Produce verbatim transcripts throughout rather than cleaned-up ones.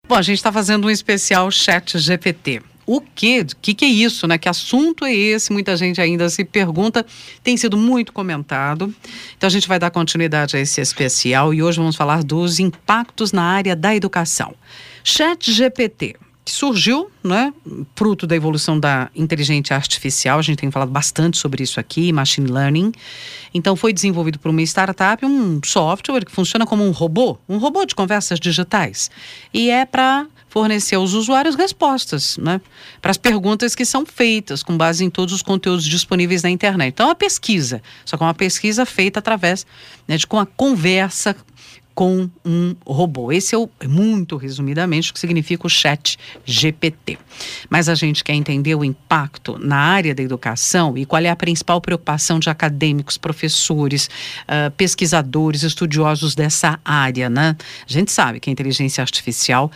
Bom, a gente está fazendo um especial Chat G P T. O que, que que é isso, né? Que assunto é esse? Muita gente ainda se pergunta, tem sido muito comentado. Então a gente vai dar continuidade a esse especial e hoje vamos falar dos impactos na área da educação. Chat G P T, que surgiu, né, fruto da evolução da inteligência artificial, a gente tem falado bastante sobre isso aqui, machine learning. Então foi desenvolvido por uma startup, um software que funciona como um robô, um robô de conversas digitais. E é para fornecer aos usuários respostas, né, para as perguntas que são feitas com base em todos os conteúdos disponíveis na internet. Então é uma pesquisa, só que é uma pesquisa feita através, né, de com a conversa com um robô. Esse é o, muito resumidamente, o que significa o Chat G P T. Mas a gente quer entender o impacto na área da educação e qual é a principal preocupação de acadêmicos, professores, uh, pesquisadores, estudiosos dessa área, né? A gente sabe que a inteligência artificial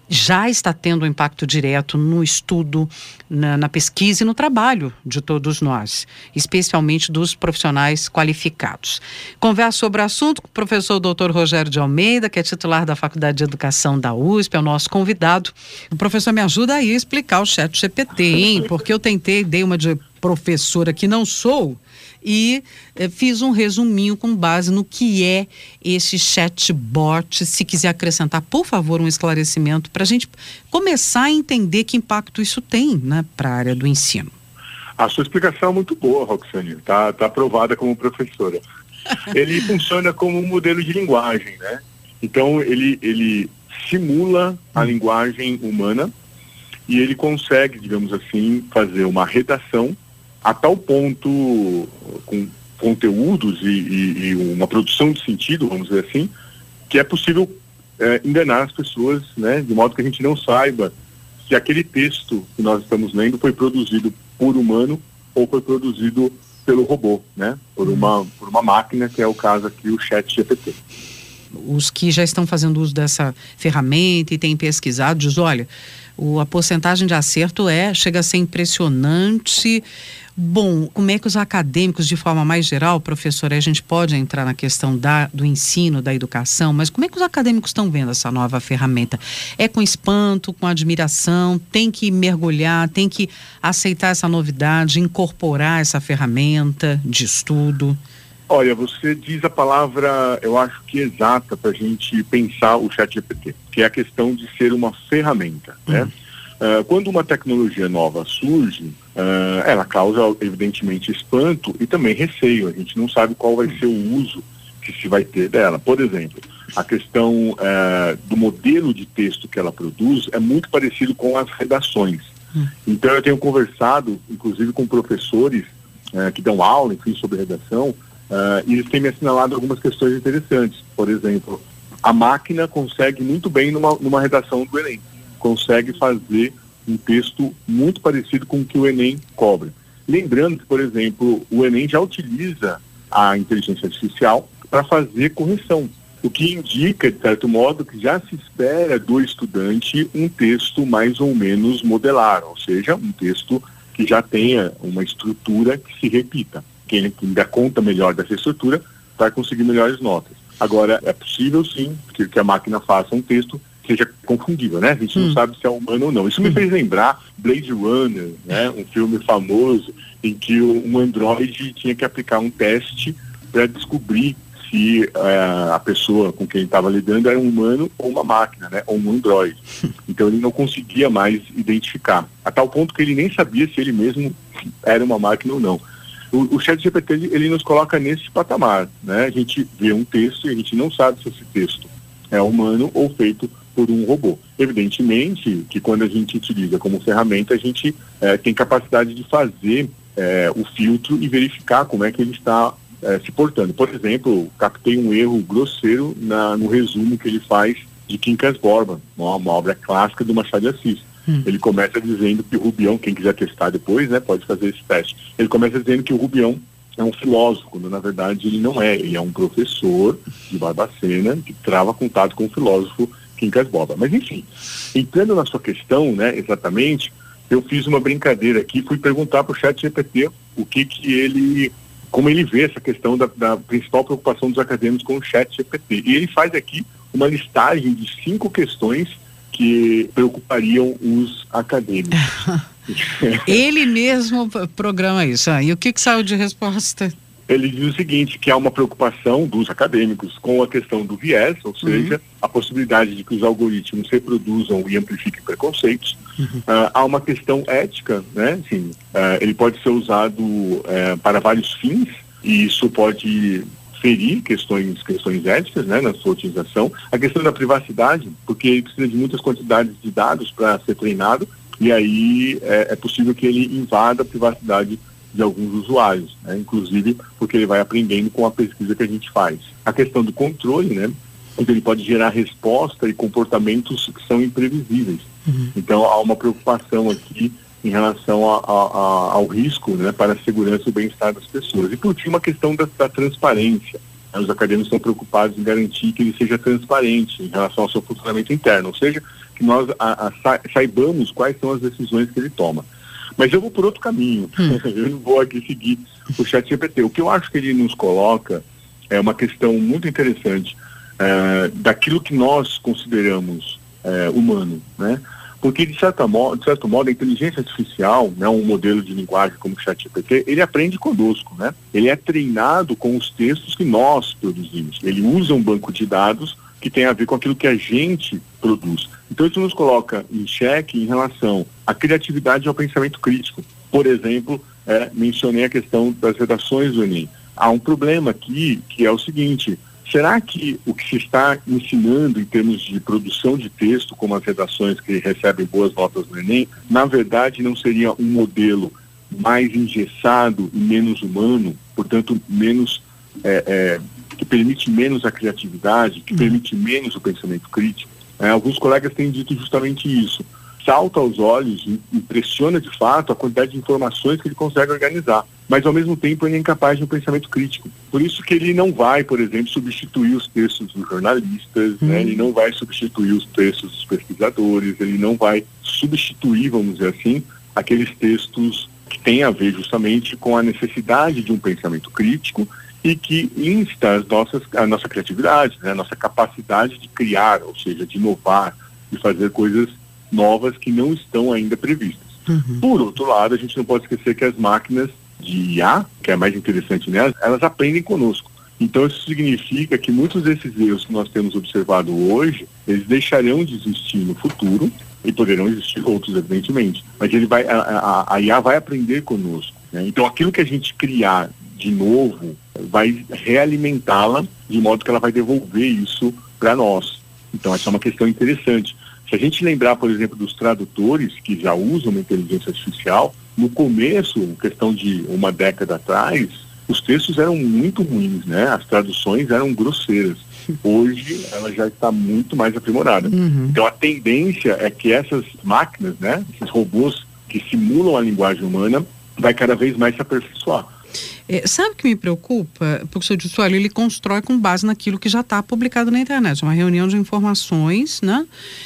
já está tendo um impacto direto no estudo, na, na pesquisa e no trabalho de todos nós, especialmente dos profissionais qualificados. Converso sobre o assunto com o professor doutor Rogério de Almeida, que é titular da Faculdade de Educação da U S P, é o nosso convidado. O professor me ajuda aí a explicar o Chat G P T, hein? Porque eu tentei, dei uma de professora que não sou, e eh, fiz um resuminho com base no que é esse chatbot. Se quiser acrescentar, por favor, um esclarecimento para a gente começar a entender que impacto isso tem, né, para a área do ensino. A sua explicação é muito boa, Roxane, tá, tá aprovada como professora. Ele funciona como um modelo de linguagem, né? Então ele, ele simula a linguagem humana e ele consegue, digamos assim, fazer uma redação a tal ponto, com conteúdos e, e, e uma produção de sentido, vamos dizer assim, que é possível é, enganar as pessoas, né, de modo que a gente não saiba se aquele texto que nós estamos lendo foi produzido por humano ou foi produzido pelo robô, né, por uma, por uma máquina, que é o caso aqui, o Chat G P T. Os que já estão fazendo uso dessa ferramenta e têm pesquisado, diz, olha, o, a porcentagem de acerto é, chega a ser impressionante. Bom, como é que os acadêmicos, de forma mais geral, professor, a gente pode entrar na questão da, do ensino, da educação, mas como é que os acadêmicos estão vendo essa nova ferramenta? É com espanto, com admiração, tem que mergulhar, tem que aceitar essa novidade, incorporar essa ferramenta de estudo? Olha, você diz a palavra, eu acho que exata para a gente pensar o Chat G P T, que é a questão de ser uma ferramenta, uhum. né? Uh, quando uma tecnologia nova surge, uh, ela causa, evidentemente, espanto e também receio. A gente não sabe qual vai ser o uso que se vai ter dela. Por exemplo, a questão uh, do modelo de texto que ela produz é muito parecido com as redações. Hum. Então, eu tenho conversado, inclusive, com professores uh, que dão aula, enfim, sobre redação, uh, e eles têm me assinalado algumas questões interessantes. Por exemplo, a máquina consegue muito bem numa, numa redação do Enem. Consegue fazer um texto muito parecido com o que o Enem cobra. Lembrando que, por exemplo, o Enem já utiliza a inteligência artificial para fazer correção, o que indica, de certo modo, que já se espera do estudante um texto mais ou menos modelar, ou seja, um texto que já tenha uma estrutura que se repita. Quem ainda conta melhor dessa estrutura vai conseguir melhores notas. Agora, é possível, sim, que, que a máquina faça um texto seja confundível, né? A gente hum. não sabe se é humano ou não. Isso hum. me fez lembrar Blade Runner, né? Um filme famoso em que um androide tinha que aplicar um teste para descobrir se uh, a pessoa com quem estava lidando era um humano ou uma máquina, né? Ou um androide. Então ele não conseguia mais identificar, a tal ponto que ele nem sabia se ele mesmo era uma máquina ou não. O, o Chat G P T, ele, ele nos coloca nesse patamar, né? A gente vê um texto e a gente não sabe se esse texto é humano ou feito por um robô. Evidentemente que quando a gente utiliza como ferramenta, a gente eh, tem capacidade de fazer eh, o filtro e verificar como é que ele está eh, se portando. Por exemplo, captei um erro grosseiro na, no resumo que ele faz de Quincas Borba, uma, uma obra clássica do Machado de Assis. Hum. Ele começa dizendo que o Rubião, quem quiser testar depois, né, pode fazer esse teste. Ele começa dizendo que o Rubião é um filósofo, quando na verdade ele não é. Ele é um professor de Barbacena que trava contato com o filósofo Quincas Borba. Mas enfim, entrando na sua questão, né, exatamente, eu fiz uma brincadeira aqui, fui perguntar para o Chat G P T o que que ele, como ele vê essa questão da, da principal preocupação dos acadêmicos com o Chat G P T. E ele faz aqui uma listagem de cinco questões que preocupariam os acadêmicos. Ele mesmo programa isso. Ah, e o que, que saiu de resposta? Ele diz o seguinte, que há uma preocupação dos acadêmicos com a questão do viés, ou seja, uhum. a possibilidade de que os algoritmos reproduzam e amplifiquem preconceitos. Uhum. Uh, há uma questão ética, né? Assim, uh, ele pode ser usado uh, para vários fins, e isso pode ferir questões, questões éticas, né, na sua utilização. A questão da privacidade, porque ele precisa de muitas quantidades de dados para ser treinado, e aí é, é possível que ele invada a privacidade de alguns usuários, né? Inclusive porque ele vai aprendendo com a pesquisa que a gente faz. A questão do controle, né? Onde ele pode gerar resposta e comportamentos que são imprevisíveis. Uhum. Então há uma preocupação aqui em relação a, a, a, ao risco, né, para a segurança e o bem-estar das pessoas. E por último, a questão da, da transparência. Os acadêmicos estão preocupados em garantir que ele seja transparente em relação ao seu funcionamento interno, ou seja, que nós a, a, sa, saibamos quais são as decisões que ele toma. Mas eu vou por outro caminho, hum. eu não vou aqui seguir o ChatGPT. O que eu acho que ele nos coloca é uma questão muito interessante é, daquilo que nós consideramos é, humano, né? Porque, de, certa mo- de certo modo, a inteligência artificial, né, um modelo de linguagem como o ChatGPT, ele aprende conosco, né? Ele é treinado com os textos que nós produzimos. Ele usa um banco de dados que tem a ver com aquilo que a gente produz. Então, isso nos coloca em xeque em relação à criatividade e ao pensamento crítico. Por exemplo, é, mencionei a questão das redações do Enem. Há um problema aqui, que é o seguinte: será que o que se está ensinando em termos de produção de texto, como as redações que recebem boas notas no Enem, na verdade não seria um modelo mais engessado e menos humano, portanto, menos, é, é, que permite menos a criatividade, que permite menos o pensamento crítico? É, alguns colegas têm dito justamente isso. Salta aos olhos, impressiona de fato a quantidade de informações que ele consegue organizar, mas ao mesmo tempo ele é incapaz de um pensamento crítico. Por isso que ele não vai, por exemplo, substituir os textos dos jornalistas, hum. né? Ele não vai substituir os textos dos pesquisadores, ele não vai substituir, vamos dizer assim, aqueles textos que têm a ver justamente com a necessidade de um pensamento crítico e que insta as nossas, a nossa criatividade, né? A nossa capacidade de criar, ou seja, de inovar, de fazer coisas novas que não estão ainda previstas. Uhum. Por outro lado, a gente não pode esquecer que as máquinas de I A, que é mais interessante nelas, elas aprendem conosco. Então isso significa que muitos desses erros que nós temos observado hoje, eles deixarão de existir no futuro, e poderão existir outros, evidentemente, mas ele vai, a, a, a I A vai aprender conosco, né? Então aquilo que a gente criar de novo vai realimentá-la de modo que ela vai devolver isso para nós. Então essa é uma questão interessante. Se a gente lembrar, por exemplo, dos tradutores que já usam a inteligência artificial, no começo, questão de uma década atrás, os textos eram muito ruins, né? As traduções eram grosseiras. Hoje, ela já está muito mais aprimorada. Uhum. Então, a tendência é que essas máquinas, né? Esses robôs que simulam a linguagem humana, vai cada vez mais se aperfeiçoar. É, sabe o que me preocupa? Porque o senhor disse, olha, ele constrói com base naquilo que já está publicado na internet, uma reunião de informações, né?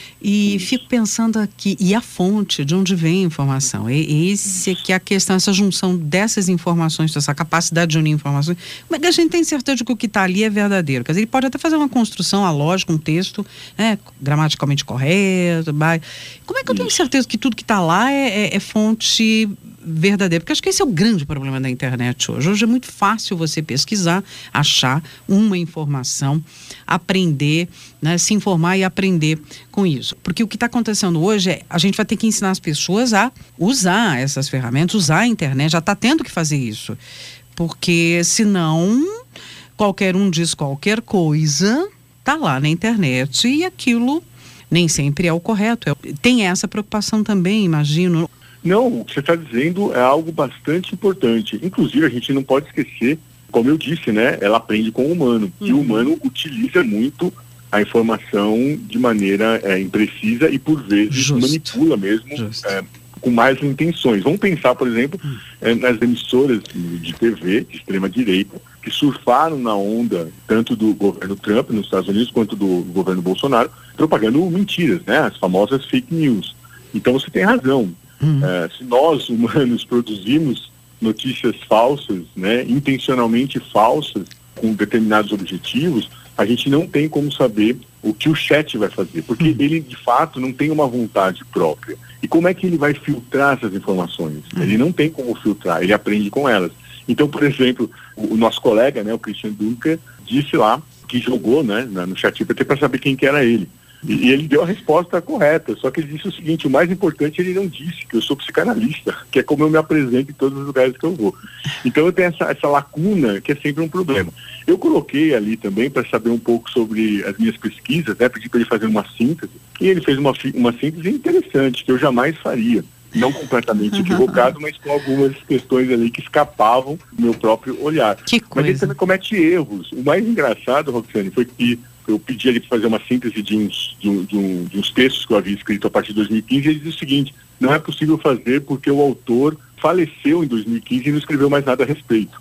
E Isso. fico pensando aqui, e a fonte, de onde vem a informação? E, esse Isso. que é a questão, essa junção dessas informações, dessa capacidade de unir informações, como é que a gente tem certeza de que o que está ali é verdadeiro? Quer dizer, ele pode até fazer uma construção, a lógica, um texto, né, gramaticalmente correto, mas como é que eu tenho Isso. certeza que tudo que está lá é, é, é fonte verdadeira? Porque acho que esse é o grande problema da internet hoje. Hoje é muito fácil você pesquisar, achar uma informação, aprender, né, se informar e aprender com isso. Porque o que está acontecendo hoje é, a gente vai ter que ensinar as pessoas a usar essas ferramentas, usar a internet, já está tendo que fazer isso. Porque senão, qualquer um diz qualquer coisa, está lá na internet e aquilo nem sempre é o correto. É, tem essa preocupação também, imagino. Não, o que você está dizendo é algo bastante importante. Inclusive, a gente não pode esquecer, como eu disse, né? Ela aprende com o humano. Uhum. E o humano utiliza muito a informação de maneira é, imprecisa e, por vezes, Justo. manipula mesmo é, com mais intenções. Vamos pensar, por exemplo, uhum. é, nas emissoras de T V de extrema-direita, que surfaram na onda tanto do governo Trump nos Estados Unidos quanto do governo Bolsonaro, propagando mentiras, né? As famosas fake news. Então, você tem razão. Uhum. Uh, se nós, humanos, produzimos notícias falsas, né, intencionalmente falsas, com determinados objetivos, a gente não tem como saber o que o chat vai fazer, porque uhum. ele de fato não tem uma vontade própria. E como é que ele vai filtrar essas informações? Uhum. Ele não tem como filtrar, ele aprende com elas. Então, por exemplo, o, o nosso colega, né, o Christian Dunker, disse lá que jogou, né, no ChatGPT para saber quem que era ele. E ele deu a resposta correta, só que ele disse o seguinte: o mais importante, ele não disse que eu sou psicanalista, que é como eu me apresento em todos os lugares que eu vou. Então eu tenho essa, essa lacuna que é sempre um problema. Eu coloquei ali também para saber um pouco sobre as minhas pesquisas, né, pedi para ele fazer uma síntese, e ele fez uma, uma síntese interessante, que eu jamais faria. Não completamente equivocado, mas com algumas questões ali que escapavam do meu próprio olhar. Que coisa. Mas ele também comete erros. O mais engraçado, Roxane, foi que eu pedi ele para fazer uma síntese de uns, de, um, de, um, de uns textos que eu havia escrito a partir de dois mil e quinze, e ele diz o seguinte: não é possível fazer porque o autor faleceu em dois mil e quinze e não escreveu mais nada a respeito.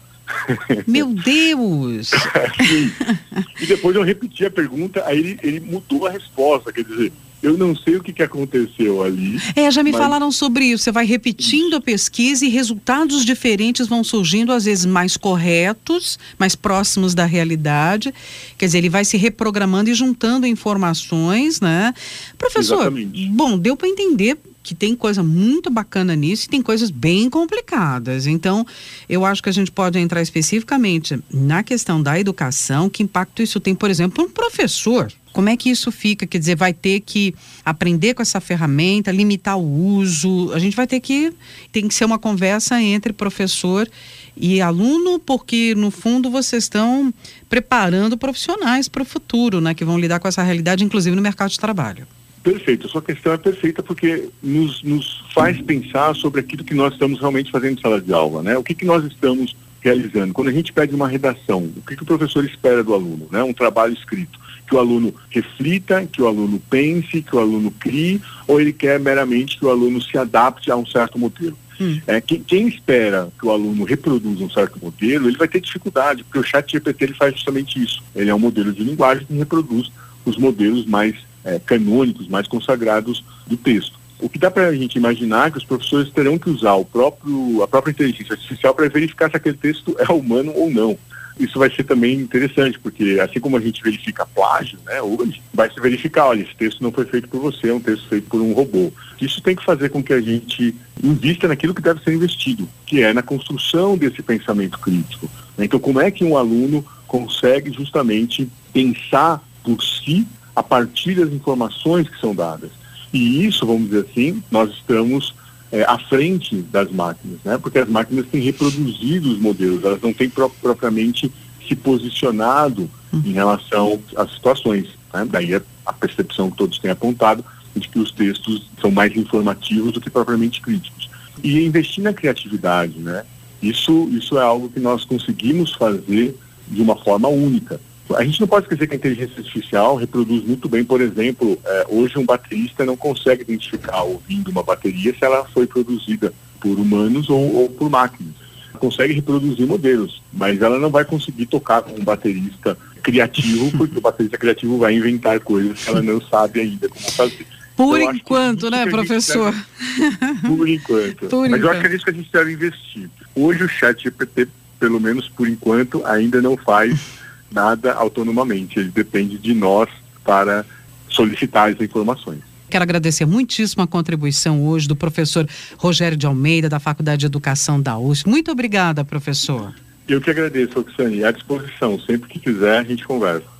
Meu Deus! Sim. E depois eu repeti a pergunta, aí ele, ele mudou a resposta, quer dizer, eu não sei o que, que aconteceu ali. É, já me mas... falaram sobre isso. Você vai repetindo a pesquisa e resultados diferentes vão surgindo, às vezes mais corretos, mais próximos da realidade. Quer dizer, ele vai se reprogramando e juntando informações, né? Professor, Exatamente. Bom, deu para entender que tem coisa muito bacana nisso e tem coisas bem complicadas. Então, eu acho que a gente pode entrar especificamente na questão da educação, que impacto isso tem, por exemplo, para um professor. Como é que isso fica? Quer dizer, vai ter que aprender com essa ferramenta, limitar o uso, a gente vai ter que, tem que ser uma conversa entre professor e aluno, porque no fundo vocês estão preparando profissionais para o futuro, né, que vão lidar com essa realidade, inclusive no mercado de trabalho. Perfeito, a sua questão é perfeita porque nos, nos faz pensar sobre aquilo que nós estamos realmente fazendo em sala de aula, né? O que, que nós estamos realizando? Quando a gente pede uma redação, o que, que o professor espera do aluno, né? Um trabalho escrito, que o aluno reflita, que o aluno pense, que o aluno crie, ou ele quer meramente que o aluno se adapte a um certo modelo? Hum. É, quem, quem espera que o aluno reproduza um certo modelo, ele vai ter dificuldade, porque o ChatGPT ele faz justamente isso. Ele é um modelo de linguagem que reproduz os modelos mais É, canônicos, mais consagrados do texto. O que dá para a gente imaginar é que os professores terão que usar o próprio, a própria inteligência artificial para verificar se aquele texto é humano ou não. Isso vai ser também interessante, porque assim como a gente verifica plágio, né, hoje, vai se verificar, olha, esse texto não foi feito por você, é um texto feito por um robô. Isso tem que fazer com que a gente invista naquilo que deve ser investido, que é na construção desse pensamento crítico. Então, como é que um aluno consegue justamente pensar por si a partir das informações que são dadas? E isso, vamos dizer assim, nós estamos é, à frente das máquinas, né? Porque as máquinas têm reproduzido os modelos, elas não têm pro- propriamente se posicionado em relação às situações, né? Daí a, a percepção que todos têm apontado de que os textos são mais informativos do que propriamente críticos. E investir na criatividade, né? Isso, isso é algo que nós conseguimos fazer de uma forma única. A gente não pode esquecer que a inteligência artificial reproduz muito bem, por exemplo, é, hoje um baterista não consegue identificar ouvindo uma bateria se ela foi produzida por humanos ou, ou por máquinas. Consegue reproduzir modelos, mas ela não vai conseguir tocar com um baterista criativo, porque o baterista criativo vai inventar coisas que ela não sabe ainda como fazer. Por então, enquanto, né, professor? Deve... Por enquanto. Por mas enquanto. eu acho que é isso que a gente deve investir. Hoje o ChatGPT, pelo menos por enquanto, ainda não faz nada autonomamente, ele depende de nós para solicitar as informações. Quero agradecer muitíssimo a contribuição hoje do professor Rogério de Almeida, da Faculdade de Educação da U S P. Muito obrigada, professor. Eu que agradeço, Roxane, à disposição, sempre que quiser a gente conversa.